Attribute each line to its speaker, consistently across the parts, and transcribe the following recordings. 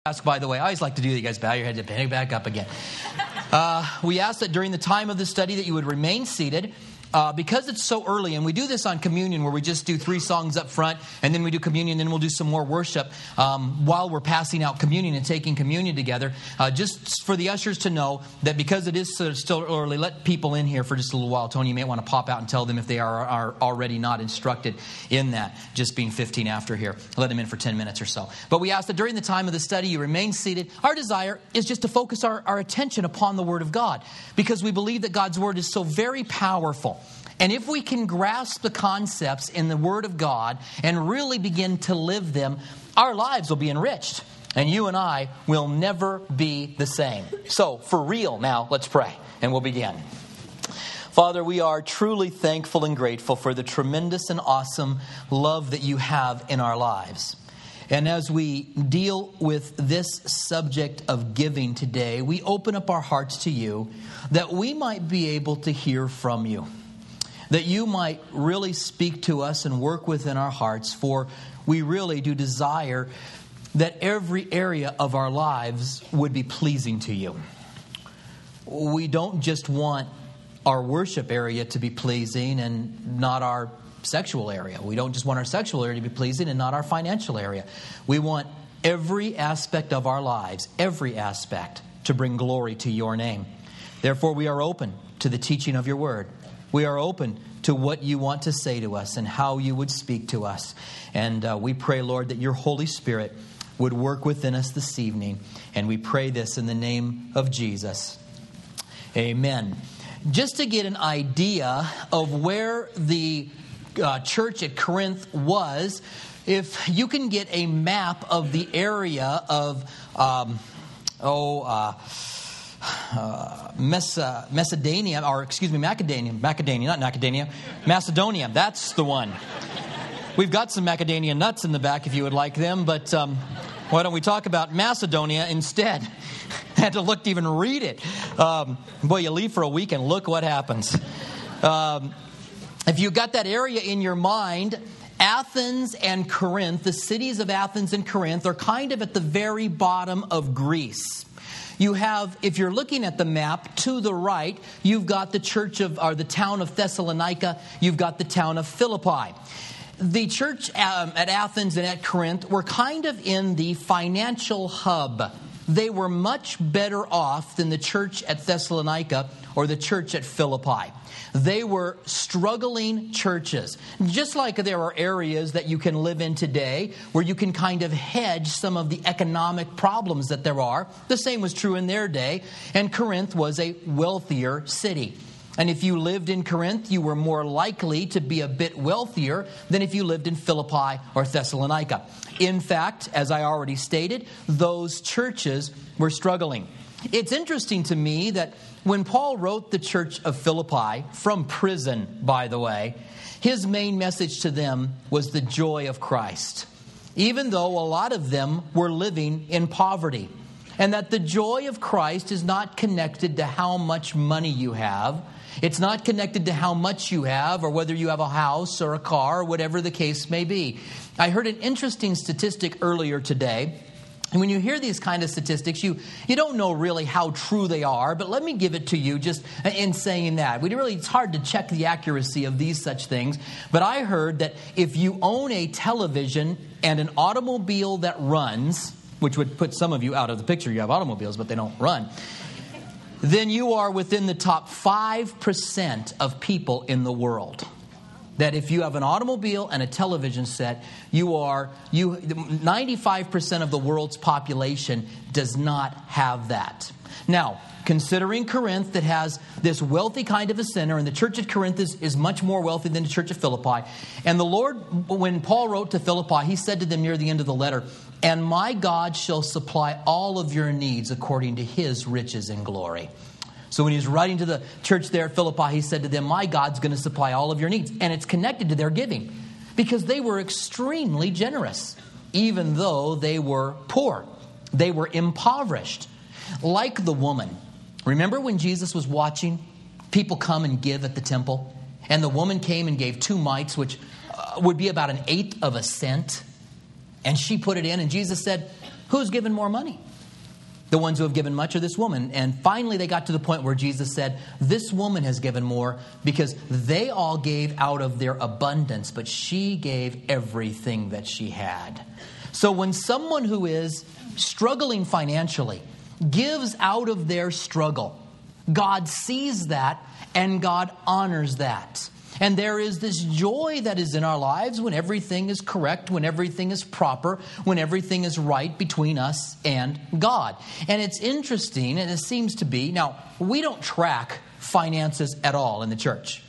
Speaker 1: Ask, by the way, I always like to do that. You guys bow your head and back up again. We ask that during the time of the study that you would remain seated. Because it's so early, and we do this on communion where we just do 3 songs up front, and then we do communion, and then we'll do some more worship while we're passing out communion and taking communion together. Just for the ushers to know that because it is still early, let people in here for just a little while. Tony, you may want to pop out and tell them if they are already not instructed in that, just being 15 after here. Let them in for 10 minutes or so. But we ask that during the time of the study, you remain seated. Our desire is just to focus our attention upon the Word of God, because we believe that God's Word is so very powerful. And if we can grasp the concepts in the Word of God and really begin to live them, our lives will be enriched. And you and I will never be the same. So, for real now, let's pray. And we'll begin. Father, we are truly thankful and grateful for the tremendous and awesome love that you have in our lives. And as we deal with this subject of giving today, we open up our hearts to you that we might be able to hear from you. That you might really speak to us and work within our hearts, for we really do desire that every area of our lives would be pleasing to you. We don't just want our worship area to be pleasing and not our sexual area. We don't just want our sexual area to be pleasing and not our financial area. We want every aspect of our lives, every aspect, to bring glory to your name. Therefore, we are open to the teaching of your word. We are open to what you want to say to us and how you would speak to us. And we pray, Lord, that your Holy Spirit would work within us this evening. And we pray this in the name of Jesus. Amen. Just to get an idea of where the church at Corinth was, if you can get a map of the area of Macedonia, Macedonia, that's the one. We've got some macadamia nuts in the back if you would like them, but why don't we talk about Macedonia instead? I had to look to even read it. Boy, you leave for a week and look what happens. If you got that area in your mind, Athens and Corinth, the cities of Athens and Corinth, are kind of at the very bottom of Greece. You have, if you're looking at the map, to the right, you've got the the town of Thessalonica. You've got the town of Philippi. The church at Athens and at Corinth were kind of in the financial hub. They were much better off than the church at Thessalonica or the church at Philippi. They were struggling churches. Just like there are areas that you can live in today where you can kind of hedge some of the economic problems that there are. The same was true in their day. And Corinth was a wealthier city. And if you lived in Corinth, you were more likely to be a bit wealthier than if you lived in Philippi or Thessalonica. In fact, as I already stated, those churches were struggling. It's interesting to me that when Paul wrote the church of Philippi, from prison, by the way, his main message to them was the joy of Christ. Even though a lot of them were living in poverty. And that the joy of Christ is not connected to how much money you have. It's not connected to how much you have or whether you have a house or a car or whatever the case may be. I heard an interesting statistic earlier today. And when you hear these kind of statistics, you don't know really how true they are. But let me give it to you just in saying that. It's hard to check the accuracy of these such things. But I heard that if you own a television and an automobile that runs, which would put some of you out of the picture. You have automobiles, but they don't run. Then you are within the top 5% of people in the world. That if you have an automobile and a television set, 95% of the world's population does not have that. Now, considering Corinth that has this wealthy kind of a center, and the church at Corinth is much more wealthy than the church at Philippi. And the Lord, when Paul wrote to Philippi, he said to them near the end of the letter, "And my God shall supply all of your needs according to his riches and glory." So when he was writing to the church there at Philippi, he said to them, my God's going to supply all of your needs. And it's connected to their giving because they were extremely generous, even though they were poor. They were impoverished. Like the woman. Remember when Jesus was watching people come and give at the temple? And the woman came and gave 2 mites, which would be about 1/8 of a cent. And she put it in, and Jesus said, Who's given more money? The ones who have given much or this woman? And finally they got to the point where Jesus said, this woman has given more because they all gave out of their abundance, but she gave everything that she had. So when someone who is struggling financially gives out of their struggle, God sees that and God honors that. And there is this joy that is in our lives when everything is correct, when everything is proper, when everything is right between us and God. And it's interesting, and it seems to be, now, we don't track finances at all in the church.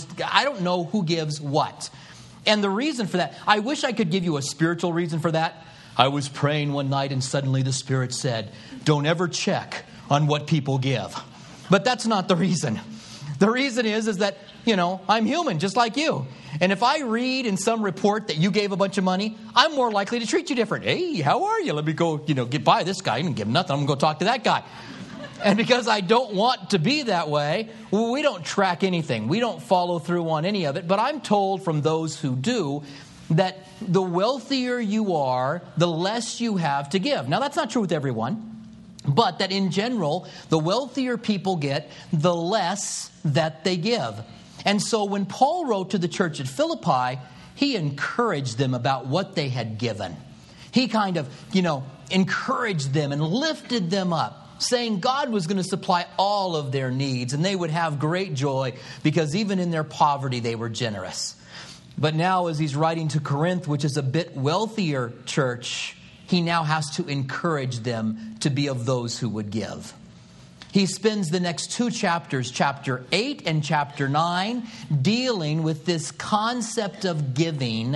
Speaker 1: I don't know who gives what. And the reason for that, I wish I could give you a spiritual reason for that. I was praying one night and suddenly the Spirit said, don't ever check on what people give. But that's not the reason. The reason is that, I'm human just like you. And if I read in some report that you gave a bunch of money, I'm more likely to treat you different. Hey, how are you? Let me go, get by this guy and give him nothing. I'm going to go talk to that guy. And because I don't want to be that way, we don't track anything. We don't follow through on any of it. But I'm told from those who do that the wealthier you are, the less you have to give. Now, that's not true with everyone. But that in general, the wealthier people get, the less that they give. And so when Paul wrote to the church at Philippi, he encouraged them about what they had given. He kind of, encouraged them and lifted them up, saying God was going to supply all of their needs and they would have great joy because even in their poverty, they were generous. But now as he's writing to Corinth, which is a bit wealthier church, he now has to encourage them to be of those who would give. He spends the next two chapters, chapter 8 and chapter 9, dealing with this concept of giving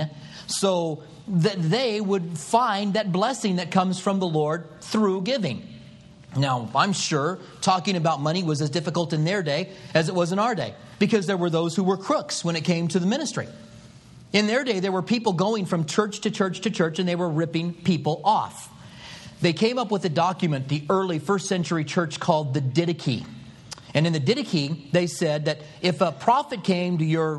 Speaker 1: so that they would find that blessing that comes from the Lord through giving. Now, I'm sure talking about money was as difficult in their day as it was in our day, because there were those who were crooks when it came to the ministry. In their day, there were people going from church to church to church, and they were ripping people off. They came up with a document, the early first century church called the Didache. And in the Didache, they said that if a prophet came to your,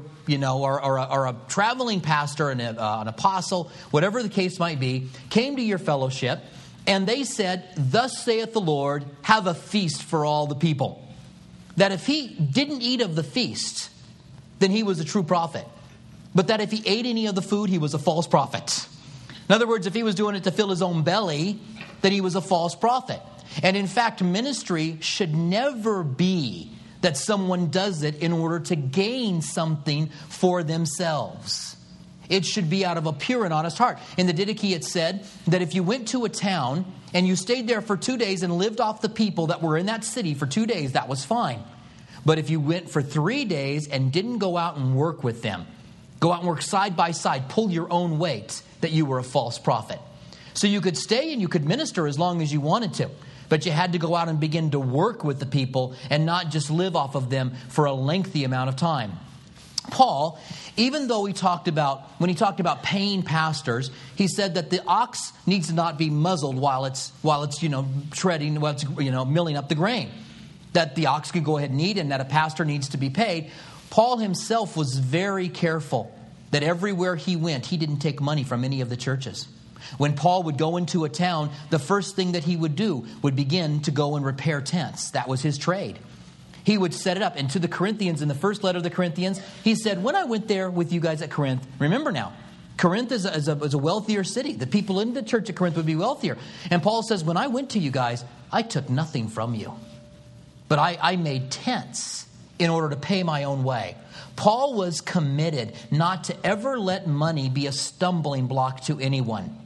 Speaker 1: or a traveling pastor, an apostle, whatever the case might be, came to your fellowship, and they said, thus saith the Lord, have a feast for all the people. That if he didn't eat of the feast, then he was a true prophet. But that if he ate any of the food, he was a false prophet. In other words, if he was doing it to fill his own belly, then he was a false prophet. And in fact, ministry should never be that someone does it in order to gain something for themselves. It should be out of a pure and honest heart. In the Didache, it said that if you went to a town and you stayed there for 2 days and lived off the people that were in that city for 2 days, that was fine. But if you went for 3 days and didn't go out and work with them, go out and work side by side, pull your own weight, that you were a false prophet. So you could stay and you could minister as long as you wanted to, but you had to go out and begin to work with the people and not just live off of them for a lengthy amount of time. Paul, even though when he talked about paying pastors, he said that the ox needs to not be muzzled while it's treading, while it's milling up the grain. That the ox could go ahead and eat, and that a pastor needs to be paid. Paul himself was very careful that everywhere he went, he didn't take money from any of the churches. When Paul would go into a town, the first thing that he would do would begin to go and repair tents. That was his trade. He would set it up. And to the Corinthians, in the first letter of the Corinthians, he said, when I went there with you guys at Corinth, remember now, Corinth is a wealthier city. The people in the church at Corinth would be wealthier. And Paul says, when I went to you guys, I took nothing from you. But I made tents in order to pay my own way. Paul was committed not to ever let money be a stumbling block to anyone.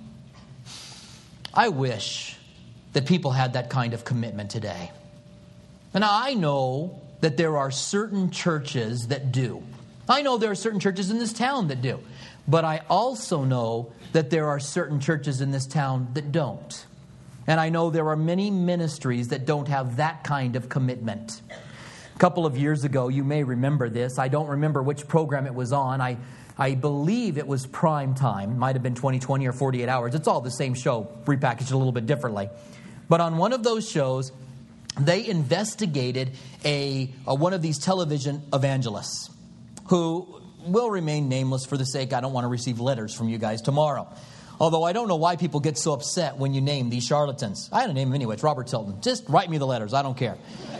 Speaker 1: I wish that people had that kind of commitment today. And I know that there are certain churches that do. I know there are certain churches in this town that do. But I also know that there are certain churches in this town that don't. And I know there are many ministries that don't have that kind of commitment. A couple of years ago, you may remember this. I don't remember which program it was on. I believe it was Prime Time. Might have been 20/20 or 48 Hours. It's all the same show, repackaged a little bit differently. But on one of those shows, they investigated one of these television evangelists who will remain nameless for the sake I don't want to receive letters from you guys tomorrow. Although I don't know why people get so upset when you name these charlatans. I had to name him anyway. It's Robert Tilton. Just write me the letters. I don't care.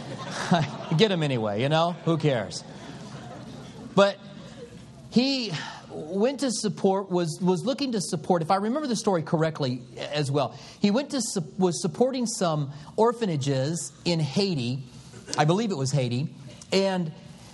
Speaker 1: Get him anyway, Who cares? But he went to support, was looking to support, if I remember the story correctly as well, he was supporting some orphanages in Haiti. I believe it was Haiti. And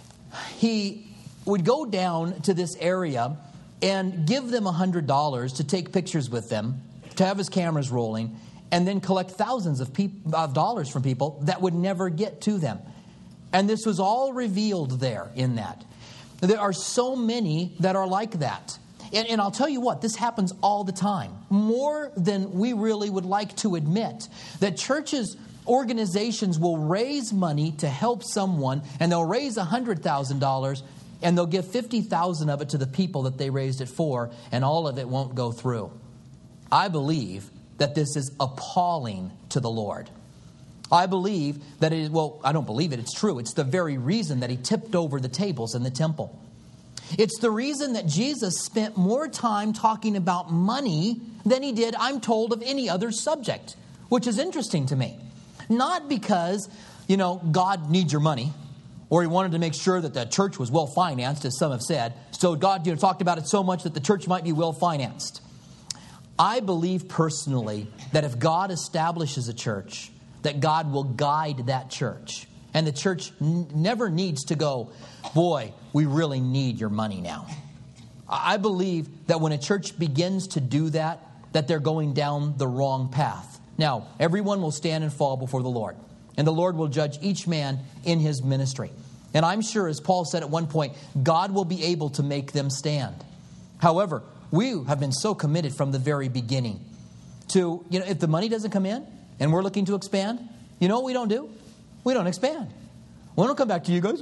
Speaker 1: he would go down to this area and give them $100 to take pictures with them, to have his cameras rolling, and then collect thousands of dollars from people that would never get to them. And this was all revealed there in that. There are so many that are like that. And I'll tell you what, this happens all the time. More than we really would like to admit. That churches, organizations will raise money to help someone, and they'll raise $100,000, and they'll give $50,000 of it to the people that they raised it for, and all of it won't go through. I believe that this is appalling to the Lord. I believe that it is, I don't believe it, it's true. It's the very reason that he tipped over the tables in the temple. It's the reason that Jesus spent more time talking about money than he did, I'm told, of any other subject, which is interesting to me. Not because, God needs your money, or he wanted to make sure that the church was well financed, as some have said. So God, talked about it so much that the church might be well financed. I believe personally that if God establishes a church, that God will guide that church. And the church never needs to go, boy, we really need your money now. I believe that when a church begins to do that, that they're going down the wrong path. Now, everyone will stand and fall before the Lord. And the Lord will judge each man in his ministry. And I'm sure, as Paul said at one point, God will be able to make them stand. However, we have been so committed from the very beginning to, if the money doesn't come in and we're looking to expand, you know what we don't do? We don't expand. We don't come back to you guys,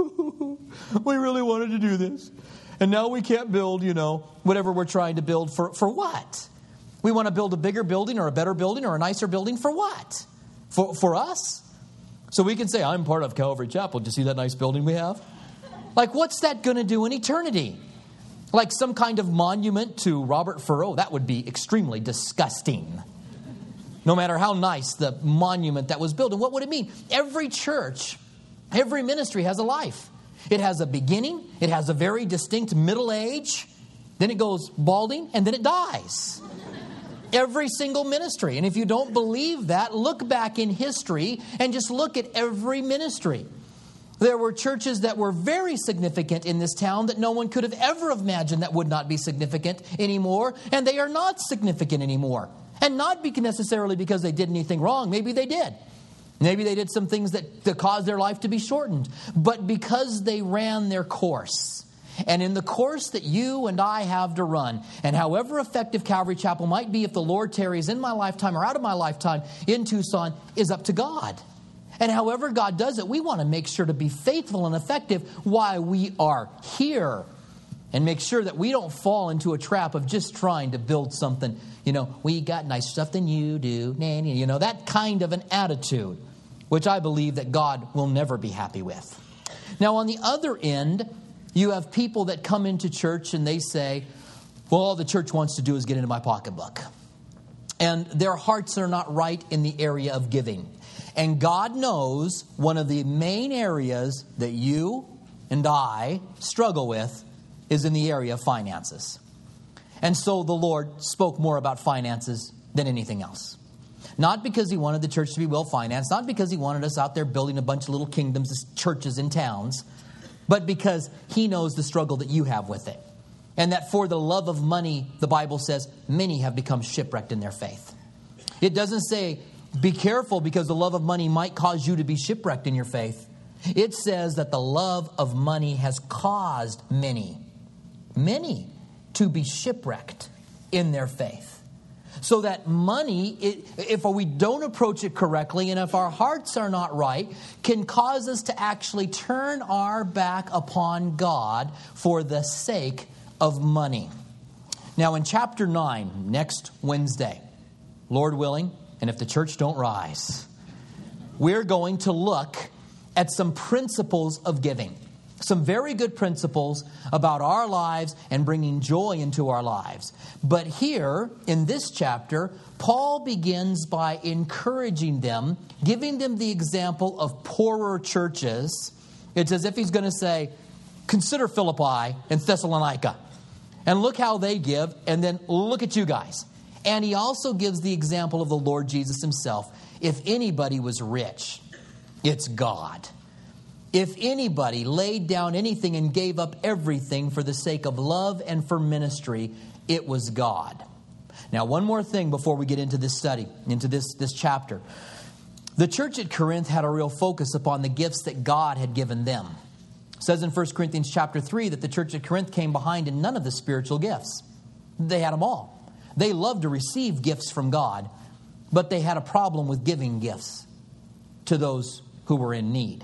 Speaker 1: we really wanted to do this. And now we can't build, whatever we're trying to build for what? We want to build a bigger building or a better building or a nicer building for what? For us? So we can say, I'm part of Calvary Chapel. Did you see that nice building we have? Like, what's that going to do in eternity? Like some kind of monument to Robert Furrow? That would be extremely disgusting. No matter how nice the monument that was built. And what would it mean? Every church, every ministry has a life. It has a beginning. It has a very distinct middle age. Then it goes balding, and then it dies. Every single ministry. And if you don't believe that, look back in history and just look at every ministry. There were churches that were very significant in this town that no one could have ever imagined that would not be significant anymore. And they are not significant anymore. And not necessarily because they did anything wrong. Maybe they did. Maybe they did some things that caused their life to be shortened. But because they ran their course. And in the course that you and I have to run, and however effective Calvary Chapel might be if the Lord tarries in my lifetime or out of my lifetime in Tucson, is up to God. And however God does it, we want to make sure to be faithful and effective while we are here. And make sure that we don't fall into a trap of just trying to build something. We got nicer stuff than you do. That kind of an attitude, which I believe that God will never be happy with. Now, on the other end, you have people that come into church and they say, well, all the church wants to do is get into my pocketbook. And their hearts are not right in the area of giving. And God knows one of the main areas that you and I struggle with is in the area of finances. And so the Lord spoke more about finances than anything else. Not because he wanted the church to be well financed, not because he wanted us out there building a bunch of little kingdoms, churches in towns, but because he knows the struggle that you have with it. And that for the love of money, the Bible says, many have become shipwrecked in their faith. It doesn't say, be careful because the love of money might cause you to be shipwrecked in your faith. It says that the love of money has caused many to be shipwrecked in their faith. So that money, if we don't approach it correctly and if our hearts are not right, can cause us to actually turn our back upon God for the sake of money. Now in chapter 9, next Wednesday, Lord willing, and if the church don't rise, we're going to look at some principles of giving. Some very good principles about our lives and bringing joy into our lives. But here, in this chapter, Paul begins by encouraging them, giving them the example of poorer churches. It's as if he's going to say, consider Philippi and Thessalonica. And look how they give, and then look at you guys. And he also gives the example of the Lord Jesus himself. If anybody was rich, it's God. If anybody laid down anything and gave up everything for the sake of love and for ministry, it was God. Now, one more thing before we get into this study, into this chapter. The church at Corinth had a real focus upon the gifts that God had given them. It says in 1 Corinthians chapter 3 that the church at Corinth came behind in none of the spiritual gifts. They had them all. They loved to receive gifts from God, but they had a problem with giving gifts to those who were in need.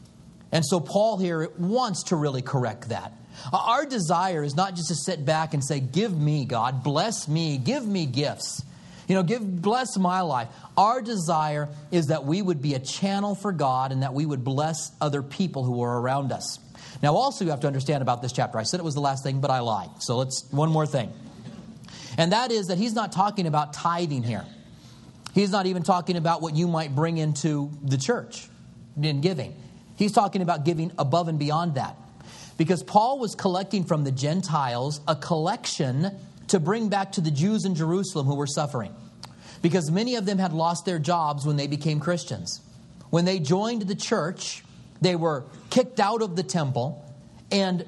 Speaker 1: And so Paul here wants to really correct that. Our desire is not just to sit back and say, give me, God, bless me, give me gifts. Bless my life. Our desire is that we would be a channel for God and that we would bless other people who are around us. Now, also you have to understand about this chapter. I said it was the last thing, but I lied. So one more thing. And that is that he's not talking about tithing here. He's not even talking about what you might bring into the church in giving. He's talking about giving above and beyond that. Because Paul was collecting from the Gentiles a collection to bring back to the Jews in Jerusalem who were suffering. Because many of them had lost their jobs when they became Christians. When they joined the church, they were kicked out of the temple. And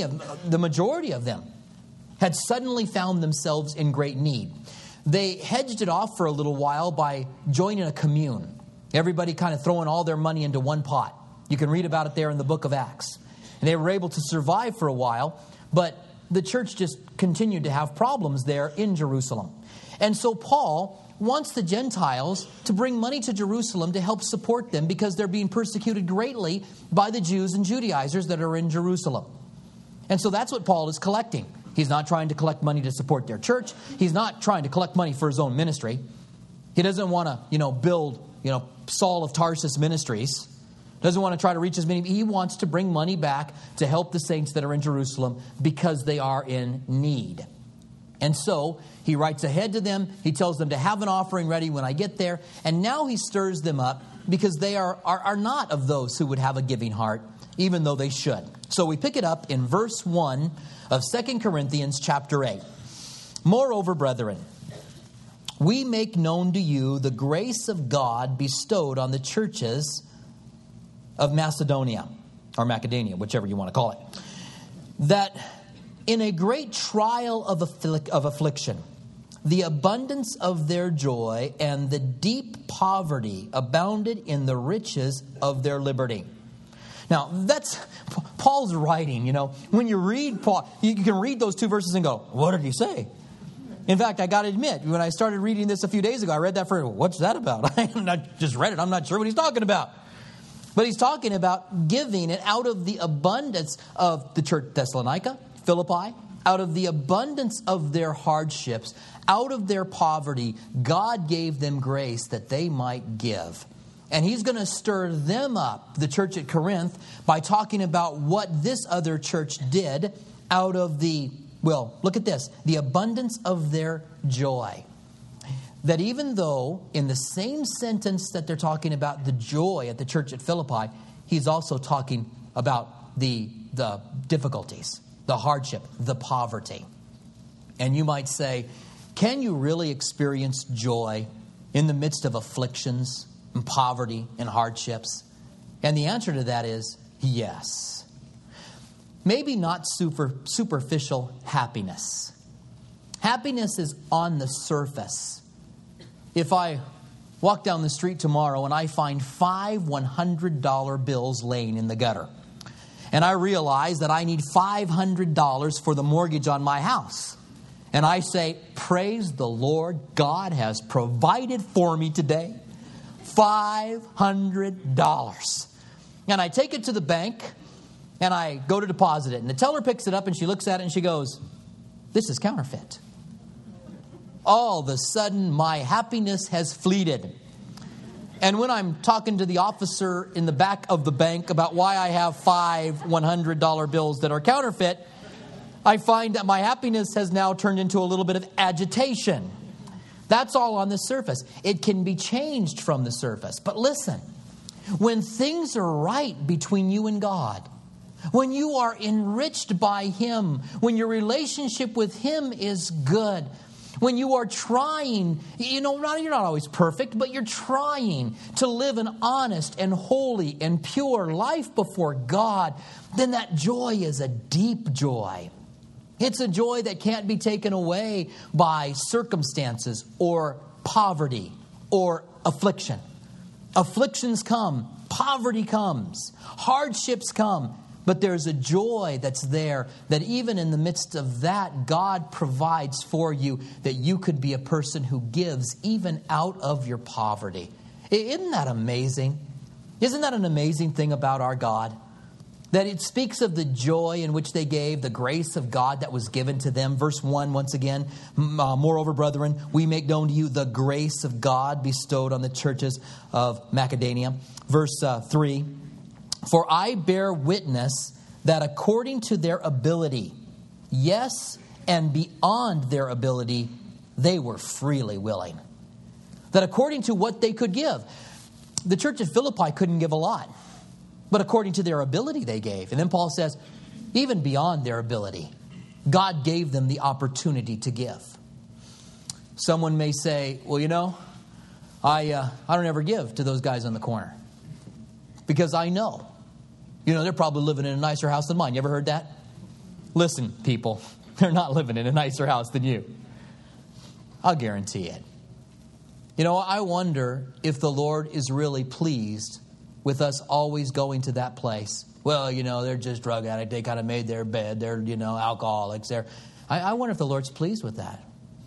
Speaker 1: the majority of them, had suddenly found themselves in great need. They hedged it off for a little while by joining a commune. Everybody kind of throwing all their money into one pot. You can read about it there in the book of Acts. And they were able to survive for a while, but the church just continued to have problems there in Jerusalem. And so Paul wants the Gentiles to bring money to Jerusalem to help support them because they're being persecuted greatly by the Jews and Judaizers that are in Jerusalem. And so that's what Paul is collecting. He's not trying to collect money to support their church. He's not trying to collect money for his own ministry. He doesn't want to, build, Saul of Tarsus ministries. Doesn't want to try to reach as many. He wants to bring money back to help the saints that are in Jerusalem because they are in need. And so he writes ahead to them. He tells them to have an offering ready when I get there. And now he stirs them up because they are not of those who would have a giving heart, even though they should. So we pick it up in verse 1 of 2 Corinthians chapter 8. Moreover, brethren, we make known to you the grace of God bestowed on the churches of Macedonia, or Macedania, whichever you want to call it, that in a great trial of affliction, the abundance of their joy and the deep poverty abounded in the riches of their liberty. Now, that's Paul's writing. When you read Paul, you can read those two verses and go, what did he say? In fact, I got to admit, when I started reading this a few days ago, I read that what's that about? I just read it. I'm not sure what he's talking about. But he's talking about giving, and out of the abundance of the church Thessalonica, Philippi, out of the abundance of their hardships, out of their poverty, God gave them grace that they might give. And he's going to stir them up, the church at Corinth, by talking about what this other church did out of the, look at this, the abundance of their joy. That even though in the same sentence that they're talking about the joy at the church at Philippi, he's also talking about the difficulties, the hardship, the poverty. And you might say, can you really experience joy in the midst of afflictions and poverty and hardships? And the answer to that is yes. Maybe not superficial happiness. Happiness is on the surface. If I walk down the street tomorrow and I find 5 $100 bills laying in the gutter, and I realize that I need $500 for the mortgage on my house, and I say, praise the Lord, God has provided for me today $500. And I take it to the bank and I go to deposit it, and the teller picks it up and she looks at it and she goes, this is counterfeit. All of a sudden, my happiness has fleeted. And when I'm talking to the officer in the back of the bank about why I have 5 $100 bills that are counterfeit, I find that my happiness has now turned into a little bit of agitation. That's all on the surface. It can be changed from the surface. But listen, when things are right between you and God, when you are enriched by Him, when your relationship with Him is good, when you are trying, you're not always perfect, but you're trying to live an honest and holy and pure life before God, then that joy is a deep joy. It's a joy that can't be taken away by circumstances or poverty or affliction. Afflictions come, poverty comes, hardships come. But there's a joy that's there that even in the midst of that, God provides for you that you could be a person who gives even out of your poverty. Isn't that amazing? Isn't that an amazing thing about our God? That it speaks of the joy in which they gave, the grace of God that was given to them. Verse 1, once again, moreover, brethren, we make known to you the grace of God bestowed on the churches of Macedonia. Verse 3, for I bear witness that according to their ability, yes, and beyond their ability, they were freely willing. That according to what they could give, the church at Philippi couldn't give a lot, but according to their ability they gave. And then Paul says, even beyond their ability, God gave them the opportunity to give. Someone may say, well, I don't ever give to those guys on the corner. Because I know. They're probably living in a nicer house than mine. You ever heard that? Listen, people, they're not living in a nicer house than you. I'll guarantee it. I wonder if the Lord is really pleased with us always going to that place. Well, they're just drug addicts. They kind of made their bed. They're, alcoholics. I wonder if the Lord's pleased with that.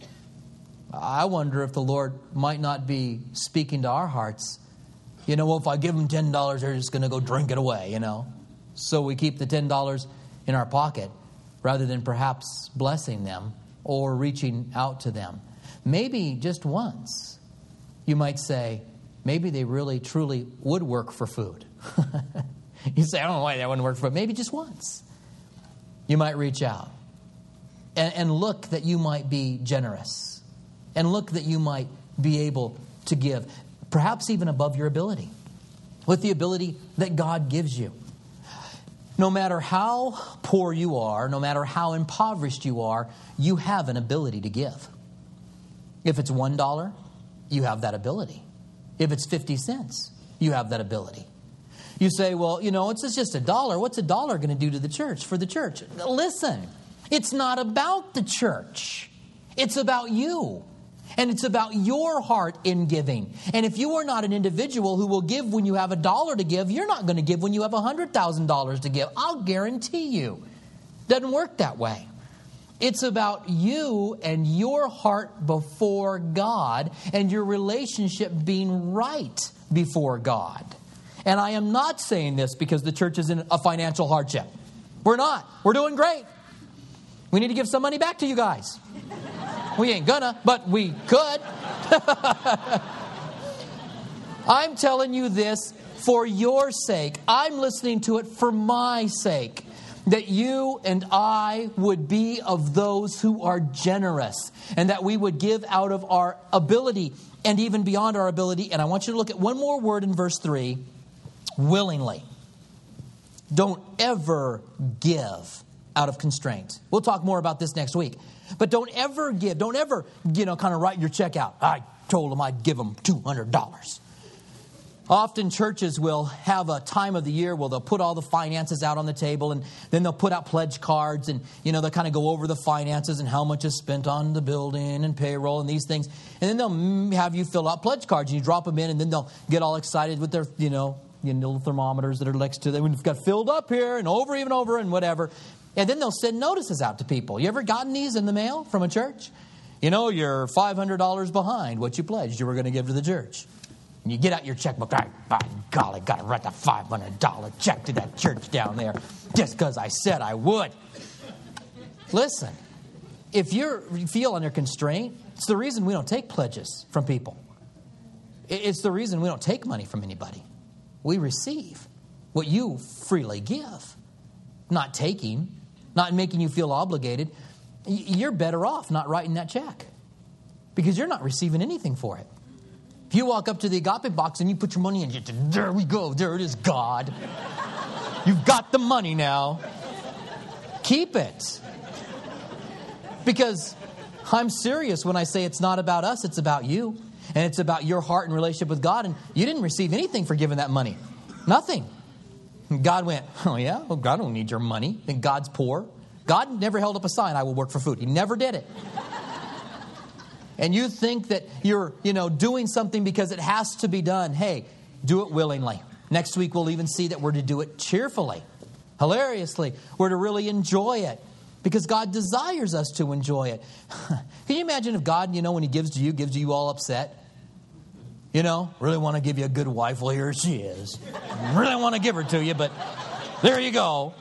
Speaker 1: I wonder if the Lord might not be speaking to our hearts. If I give them $10, they're just going to go drink it away, So we keep the $10 in our pocket rather than perhaps blessing them or reaching out to them. Maybe just once, you might say, maybe they really, truly would work for food. You say, I don't know why that wouldn't work for food. Maybe just once. You might reach out and look that you might be generous and look that you might be able to give. Perhaps even above your ability, with the ability that God gives you. No matter how poor you are, no matter how impoverished you are, you have an ability to give. If it's $1, you have that ability. If it's 50 cents, you have that ability. You say, well, it's just $1. What's $1 going to do to the church, for the church? Listen, it's not about the church. It's about you. And it's about your heart in giving. And if you are not an individual who will give when you have $1 to give, you're not going to give when you have $100,000 to give. I'll guarantee you. Doesn't work that way. It's about you and your heart before God and your relationship being right before God. And I am not saying this because the church is in a financial hardship. We're not. We're doing great. We need to give some money back to you guys. We ain't gonna, but we could. I'm telling you this for your sake. I'm listening to it for my sake. That you and I would be of those who are generous. And that we would give out of our ability and even beyond our ability. And I want you to look at one more word in verse 3. Willingly. Don't ever give out of constraint. We'll talk more about this next week. But don't ever give. Don't ever, kind of write your check out. I told them I'd give them $200. Often churches will have a time of the year where they'll put all the finances out on the table, and then they'll put out pledge cards, and they'll kind of go over the finances and how much is spent on the building and payroll and these things. And then they'll have you fill out pledge cards, and you drop them in, and then they'll get all excited with their, little thermometers that are next to them. We've got filled up here and over, even over, and whatever. And then they'll send notices out to people. You ever gotten these in the mail from a church? You're $500 behind what you pledged you were going to give to the church. And you get out your checkbook. By golly, got to write the $500 check to that church down there just because I said I would. Listen, if you feel under constraint, it's the reason we don't take pledges from people. It's the reason we don't take money from anybody. We receive what you freely give. Not taking, not making you feel obligated. You're better off not writing that check because you're not receiving anything for it. If you walk up to the agape box and you put your money in, there we go, there it is, God. You've got the money now. Keep it. Because I'm serious when I say it's not about us, it's about you. And it's about your heart and relationship with God. And you didn't receive anything for giving that money. Nothing. And God went, oh yeah? Well, God don't need your money. And God's poor. God never held up a sign, I will work for food. He never did it. And you think that you're, doing something because it has to be done. Hey, do it willingly. Next week we'll even see that we're to do it cheerfully, hilariously. We're to really enjoy it because God desires us to enjoy it. Can you imagine if God, when He gives to you all upset? Really want to give you a good wife. Well, here she is. Really want to give her to you, but there you go.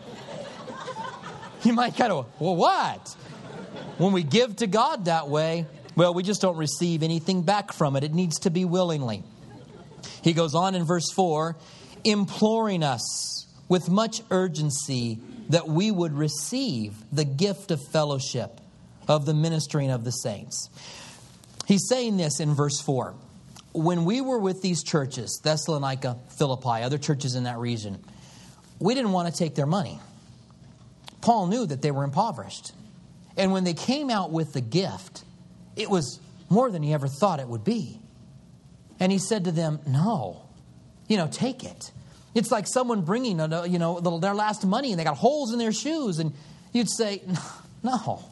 Speaker 1: You might kind of, well, what? When we give to God that way, well, we just don't receive anything back from it. It needs to be willingly. He goes on in verse 4, imploring us with much urgency that we would receive the gift of fellowship of the ministering of the saints. He's saying this in verse 4. When we were with these churches, Thessalonica, Philippi, other churches in that region, we didn't want to take their money. Paul knew that they were impoverished. And when they came out with the gift, it was more than he ever thought it would be. And he said to them, no, take it. It's like someone bringing, their last money and they got holes in their shoes. And you'd say, no,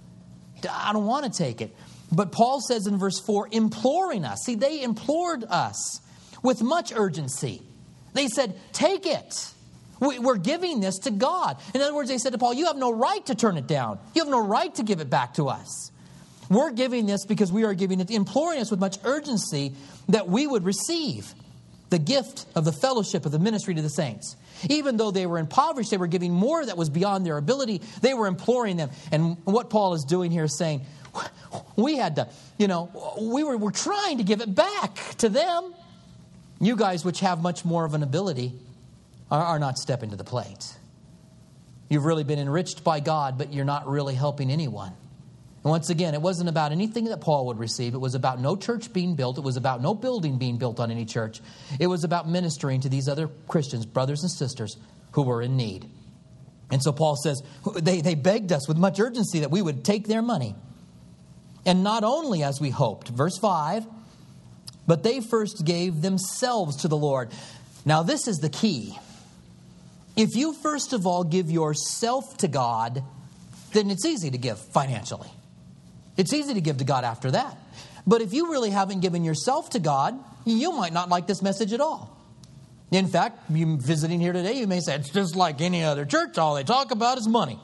Speaker 1: I don't want to take it. But Paul says in verse 4, imploring us. See, they implored us with much urgency. They said, take it. We're giving this to God. In other words, they said to Paul, you have no right to turn it down. You have no right to give it back to us. We're giving this because we are giving it, imploring us with much urgency that we would receive the gift of the fellowship of the ministry to the saints. Even though they were impoverished, they were giving more that was beyond their ability. They were imploring them. And what Paul is doing here is saying, we had to, we're trying to give it back to them. You guys, which have much more of an ability, are not stepping to the plate. You've really been enriched by God, but you're not really helping anyone. And once again, it wasn't about anything that Paul would receive. It was about no church being built. It was about no building being built on any church. It was about ministering to these other Christians, brothers and sisters, who were in need. And so Paul says, they begged us with much urgency that we would take their money. And not only as we hoped, verse 5, but they first gave themselves to the Lord. Now this is the key. If you first of all give yourself to God, then it's easy to give financially. It's easy to give to God after that. But if you really haven't given yourself to God, you might not like this message at all. In fact, you visiting here today, you may say, it's just like any other church. All they talk about is money.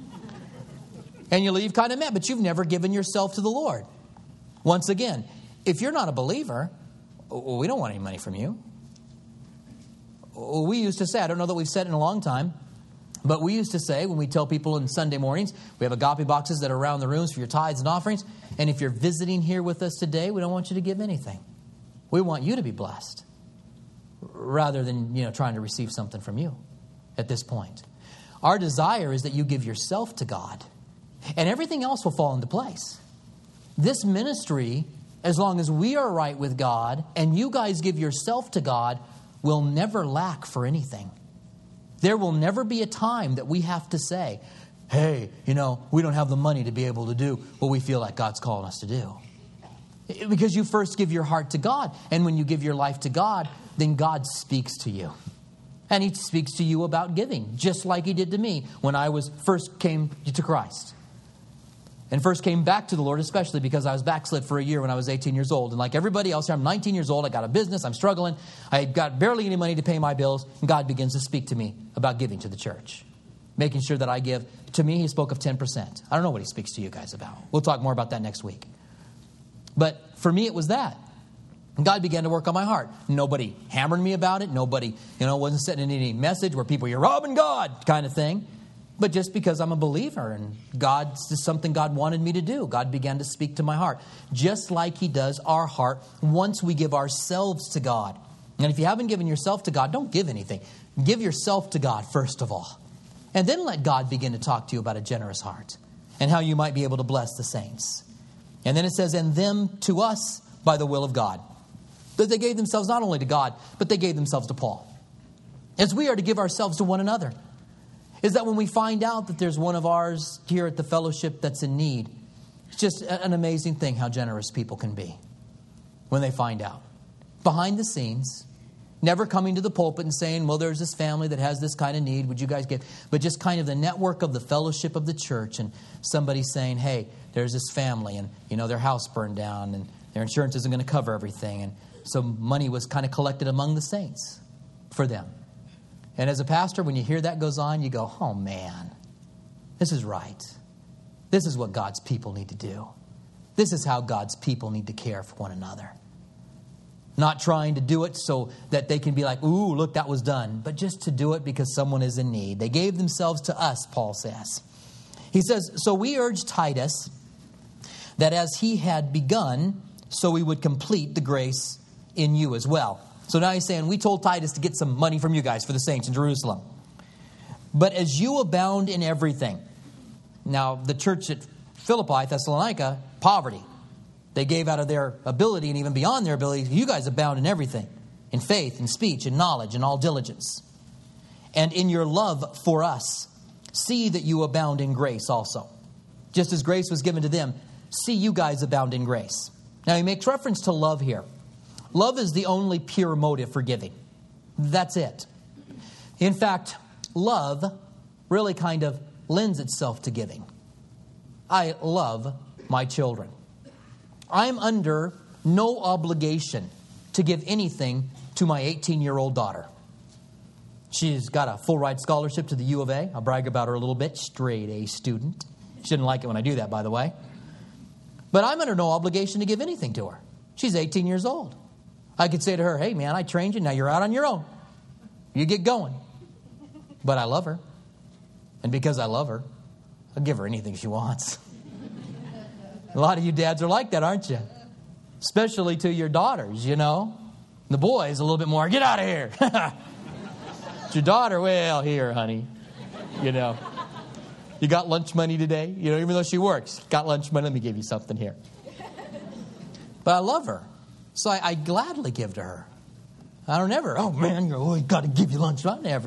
Speaker 1: And you leave kind of mad, but you've never given yourself to the Lord. Once again, if you're not a believer, we don't want any money from you. We used to say, I don't know that we've said it in a long time, but we used to say when we tell people on Sunday mornings, we have agape boxes that are around the rooms for your tithes and offerings. And if you're visiting here with us today, we don't want you to give anything. We want you to be blessed rather than, trying to receive something from you at this point. Our desire is that you give yourself to God and everything else will fall into place. This ministry, as long as we are right with God and you guys give yourself to God, will never lack for anything. There will never be a time that we have to say, hey, we don't have the money to be able to do what we feel like God's calling us to do. Because you first give your heart to God. And when you give your life to God, then God speaks to you. And He speaks to you about giving, just like He did to me when I first came to Christ. And first came back to the Lord, especially because I was backslid for a year when I was 18 years old. And like everybody else here, I'm 19 years old. I got a business. I'm struggling. I got barely any money to pay my bills. And God begins to speak to me about giving to the church. Making sure that I give. To me, He spoke of 10%. I don't know what He speaks to you guys about. We'll talk more about that next week. But for me, it was that. And God began to work on my heart. Nobody hammered me about it. Nobody, wasn't sending any message where people, you're robbing God kind of thing. but just because I'm a believer and this is something God wanted me to do. God began to speak to my heart, just like He does our heart once we give ourselves to God. And if you haven't given yourself to God, don't give anything. Give yourself to God first of all. And then let God begin to talk to you about a generous heart and how you might be able to bless the saints. And then it says, and them to us by the will of God. That they gave themselves not only to God, but they gave themselves to Paul. As we are to give ourselves to one another. Is that when we find out that there's one of ours here at the fellowship that's in need, it's just an amazing thing how generous people can be when they find out. Behind the scenes, never coming to the pulpit and saying, well, there's this family that has this kind of need. Would you guys give? But just kind of the network of the fellowship of the church and somebody saying, hey, there's this family and, their house burned down and their insurance isn't going to cover everything. And so money was kind of collected among the saints for them. And as a pastor, when you hear that goes on, you go, oh man, this is right. This is what God's people need to do. This is how God's people need to care for one another. Not trying to do it so that they can be like, ooh, look, that was done. But just to do it because someone is in need. They gave themselves to us, Paul says. He says, so we urge Titus that as he had begun, so he would complete the grace in you as well. So now he's saying, we told Titus to get some money from you guys for the saints in Jerusalem. But as you abound in everything. Now, the church at Philippi, Thessalonica, poverty. They gave out of their ability and even beyond their ability. You guys abound in everything. In faith, in speech, in knowledge, in all diligence. And in your love for us, see that you abound in grace also. Just as grace was given to them, see you guys abound in grace. Now he makes reference to love here. Love is the only pure motive for giving. That's it. In fact, love really kind of lends itself to giving. I love my children. I'm under no obligation to give anything to my 18-year-old daughter. She's got a full ride scholarship to the U of A. I'll brag about her a little bit. Straight A student. She didn't like it when I do that, by the way. But I'm under no obligation to give anything to her. She's 18 years old. I could say to her, hey, man, I trained you. Now you're out on your own. You get going. But I love her. And because I love her, I'll give her anything she wants. A lot of you dads are like that, aren't you? Especially to your daughters, The boys, a little bit more, get out of here. It's your daughter, well, here, honey. You got lunch money today? Even though she works, got lunch money, let me give you something here. But I love her. So I gladly give to her. I don't ever, oh man, you got to give you lunch. I never,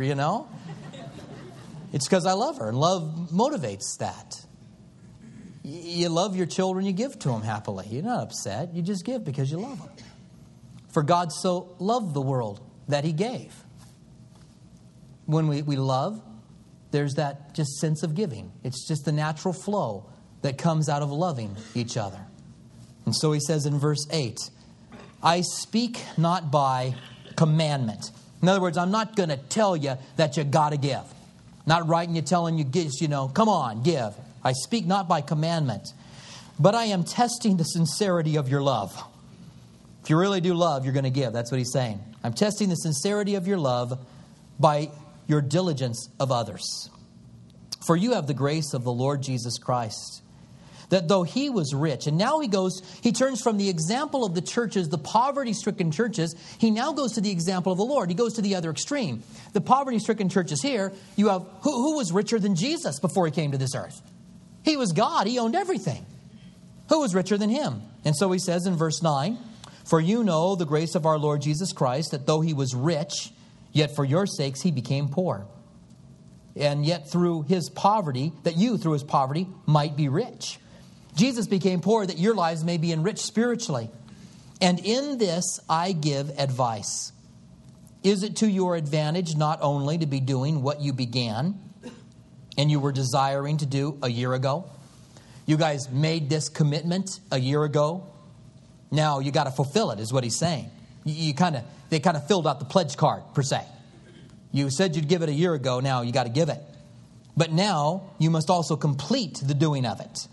Speaker 1: It's because I love her, and love motivates that. You love your children, you give to them happily. You're not upset. You just give because you love them. For God so loved the world that He gave. When we love, there's that just sense of giving. It's just the natural flow that comes out of loving each other. And so he says in verse 8, I speak not by commandment. In other words, I'm not going to tell you that you got to give. Not writing you, telling you, come on, give. I speak not by commandment, but I am testing the sincerity of your love. If you really do love, you're going to give. That's what he's saying. I'm testing the sincerity of your love by your diligence of others. For you have the grace of the Lord Jesus Christ, that though He was rich, and now he turns from the example of the churches, the poverty-stricken churches, he now goes to the example of the Lord. He goes to the other extreme. The poverty-stricken churches here, you have, who was richer than Jesus before He came to this earth? He was God. He owned everything. Who was richer than Him? And so he says in verse 9, for you know the grace of our Lord Jesus Christ, that though He was rich, yet for your sakes He became poor. And yet through His poverty, that you through His poverty might be rich. Jesus became poor that your lives may be enriched spiritually. And in this I give advice. Is it to your advantage not only to be doing what you began and you were desiring to do a year ago? You guys made this commitment a year ago. Now you got to fulfill it, is what he's saying. They kind of filled out the pledge card, per se. You said you'd give it a year ago. Now you got to give it. But now you must also complete the doing of it.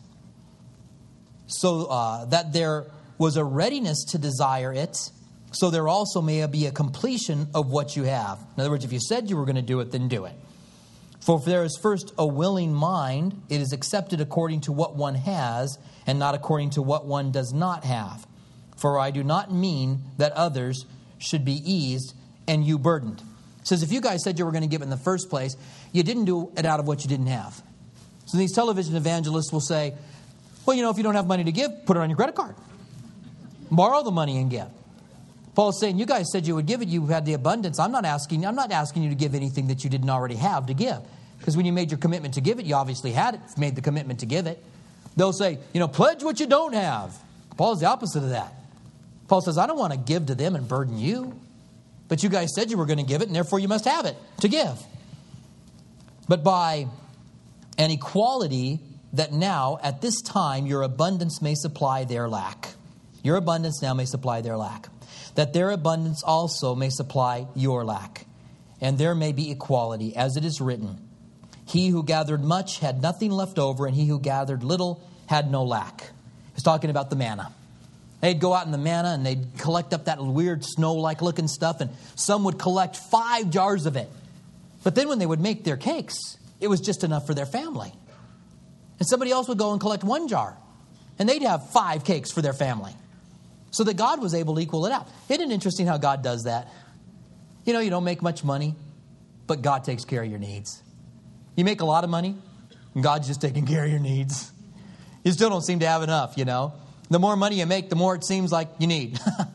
Speaker 1: So that there was a readiness to desire it, so there also may be a completion of what you have. In other words, if you said you were going to do it, then do it. For if there is first a willing mind, it is accepted according to what one has, and not according to what one does not have. For I do not mean that others should be eased and you burdened. It says, if you guys said you were going to give it in the first place, you didn't do it out of what you didn't have. So these television evangelists will say, well, if you don't have money to give, put it on your credit card. Borrow the money and give. Paul's saying, you guys said you would give it. You had the abundance. I'm not asking you to give anything that you didn't already have to give. Because when you made your commitment to give it, you obviously had it, made the commitment to give it. They'll say, pledge what you don't have. Paul's the opposite of that. Paul says, I don't want to give to them and burden you. But you guys said you were going to give it, and therefore you must have it to give. But by an equality that now, at this time, your abundance may supply their lack. Your abundance now may supply their lack. That their abundance also may supply your lack. And there may be equality, as it is written. He who gathered much had nothing left over, and he who gathered little had no lack. He's talking about the manna. They'd go out in the manna and they'd collect up that weird snow-like looking stuff, and some would collect 5 jars of it. But then when they would make their cakes, it was just enough for their family. And somebody else would go and collect 1 jar, and they'd have 5 cakes for their family. So that God was able to equal it out. Isn't it interesting how God does that? You don't make much money, but God takes care of your needs. You make a lot of money, and God's just taking care of your needs. You still don't seem to have enough, The more money you make, the more it seems like you need.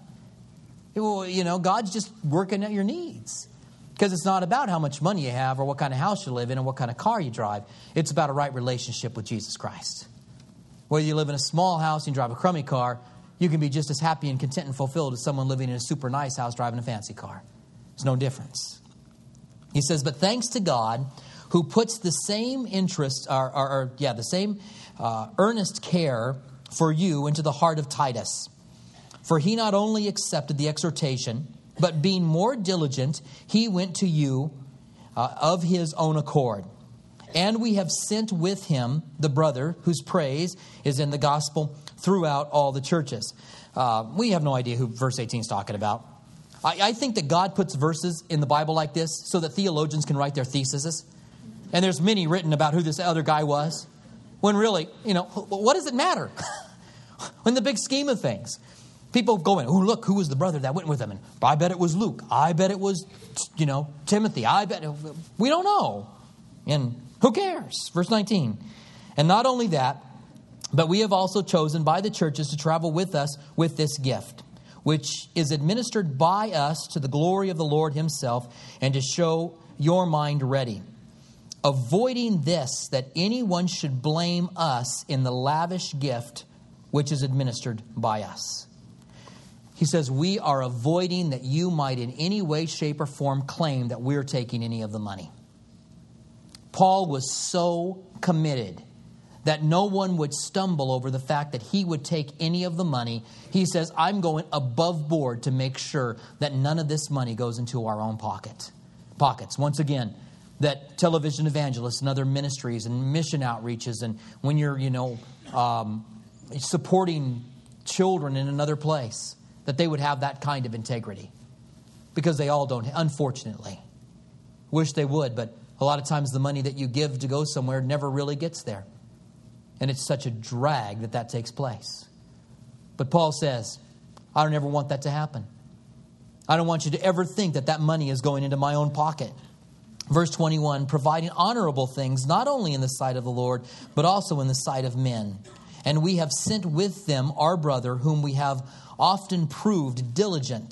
Speaker 1: God's just working at your needs. Because it's not about how much money you have or what kind of house you live in or what kind of car you drive. It's about a right relationship with Jesus Christ. Whether you live in a small house and drive a crummy car, you can be just as happy and content and fulfilled as someone living in a super nice house driving a fancy car. There's no difference. He says, but thanks to God who puts the same interest, the same earnest care for you into the heart of Titus. For he not only accepted the exhortation, but being more diligent, he went to you of his own accord. And we have sent with him the brother whose praise is in the gospel throughout all the churches. We have no idea who verse 18 is talking about. I think that God puts verses in the Bible like this so that theologians can write their theses. And there's many written about who this other guy was. When really, what does it matter? In the big scheme of things. People go in, oh, look, who was the brother that went with him? And I bet it was Luke. I bet it was, Timothy. We don't know. And who cares? Verse 19. And not only that, but we have also chosen by the churches to travel with us with this gift, which is administered by us to the glory of the Lord himself and to show your mind ready. Avoiding this, that anyone should blame us in the lavish gift which is administered by us. He says, we are avoiding that you might in any way, shape, or form claim that we're taking any of the money. Paul was so committed that no one would stumble over the fact that he would take any of the money. He says, I'm going above board to make sure that none of this money goes into our own pockets. Once again, that television evangelists and other ministries and mission outreaches, and when you're, supporting children in another place, that they would have that kind of integrity. Because they all don't, unfortunately. Wish they would, but a lot of times the money that you give to go somewhere never really gets there. And it's such a drag that takes place. But Paul says, I don't ever want that to happen. I don't want you to ever think that money is going into my own pocket. Verse 21, providing honorable things, not only in the sight of the Lord, but also in the sight of men. And we have sent with them our brother, whom we have often proved diligent.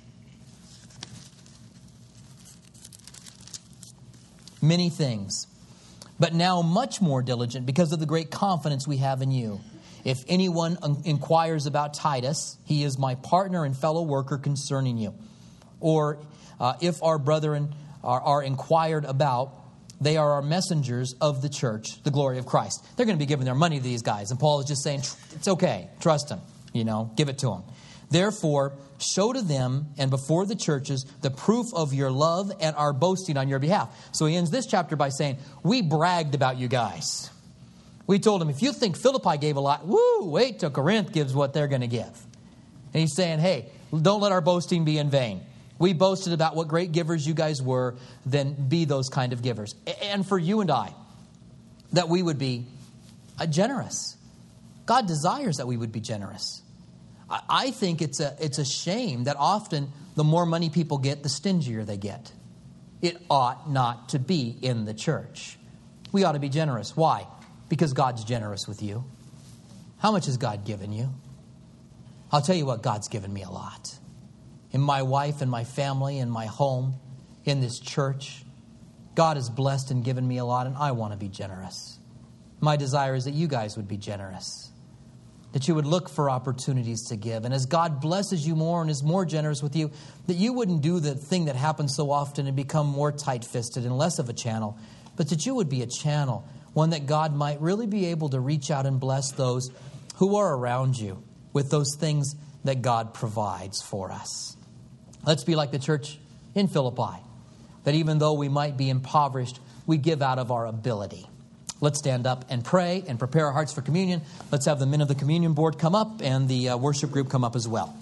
Speaker 1: Many things, but now much more diligent because of the great confidence we have in you. If anyone inquires about Titus, he is my partner and fellow worker concerning you. Or if our brethren are inquired about, they are our messengers of the church, the glory of Christ. They're going to be giving their money to these guys. And Paul is just saying, it's okay, trust them, give it to them. Therefore, show to them and before the churches the proof of your love and our boasting on your behalf. So he ends this chapter by saying, we bragged about you guys. We told him, if you think Philippi gave a lot, wait till Corinth gives what they're going to give. And he's saying, hey, don't let our boasting be in vain. We boasted about what great givers you guys were, then be those kind of givers. And for you and I, that we would be generous. God desires that we would be generous. I think it's a shame that often the more money people get, the stingier they get. It ought not to be in the church. We ought to be generous. Why? Because God's generous with you. How much has God given you? I'll tell you what, God's given me a lot. In my wife and my family and my home, in this church, God has blessed and given me a lot, and I want to be generous. My desire is that you guys would be generous, that you would look for opportunities to give. And as God blesses you more and is more generous with you, that you wouldn't do the thing that happens so often and become more tight-fisted and less of a channel, but that you would be a channel, one that God might really be able to reach out and bless those who are around you with those things that God provides for us. Let's be like the church in Philippi, that even though we might be impoverished, we give out of our ability. Let's stand up and pray and prepare our hearts for communion. Let's have the men of the communion board come up and the worship group come up as well.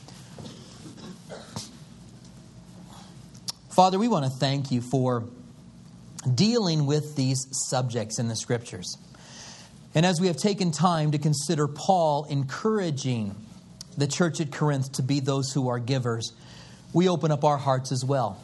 Speaker 1: Father, we want to thank you for dealing with these subjects in the Scriptures. And as we have taken time to consider Paul encouraging the church at Corinth to be those who are givers, we open up our hearts as well.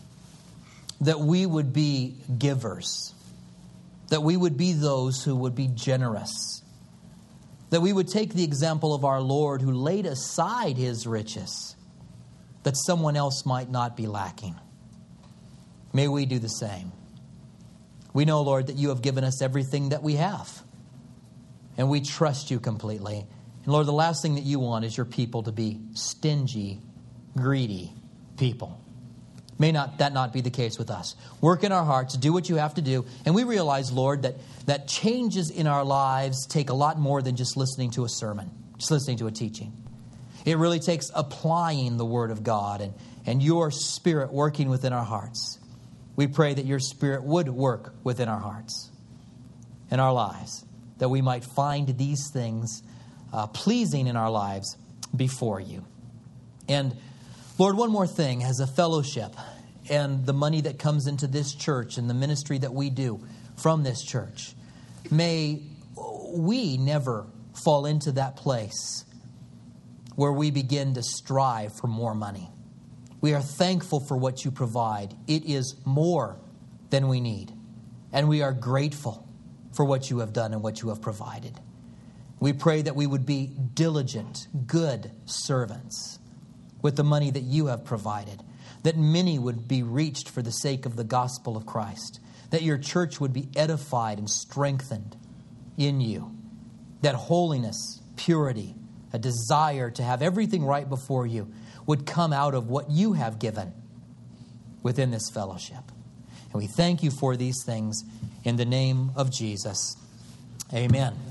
Speaker 1: That we would be givers. That we would be those who would be generous. That we would take the example of our Lord who laid aside his riches, that someone else might not be lacking. May we do the same. We know, Lord, that you have given us everything that we have. And we trust you completely. And Lord, the last thing that you want is your people to be stingy, greedy people. May that not be the case with us. Work in our hearts, do what you have to do. And we realize, Lord, that changes in our lives take a lot more than just listening to a sermon, just listening to a teaching. It really takes applying the Word of God and your Spirit working within our hearts. We pray that your Spirit would work within our hearts and our lives, that we might find these things pleasing in our lives before you. And Lord, one more thing, as a fellowship and the money that comes into this church and the ministry that we do from this church, may we never fall into that place where we begin to strive for more money. We are thankful for what you provide. It is more than we need. And we are grateful for what you have done and what you have provided. We pray that we would be diligent, good servants with the money that you have provided, that many would be reached for the sake of the gospel of Christ, that your church would be edified and strengthened in you, that holiness, purity, a desire to have everything right before you would come out of what you have given within this fellowship. And we thank you for these things in the name of Jesus. Amen.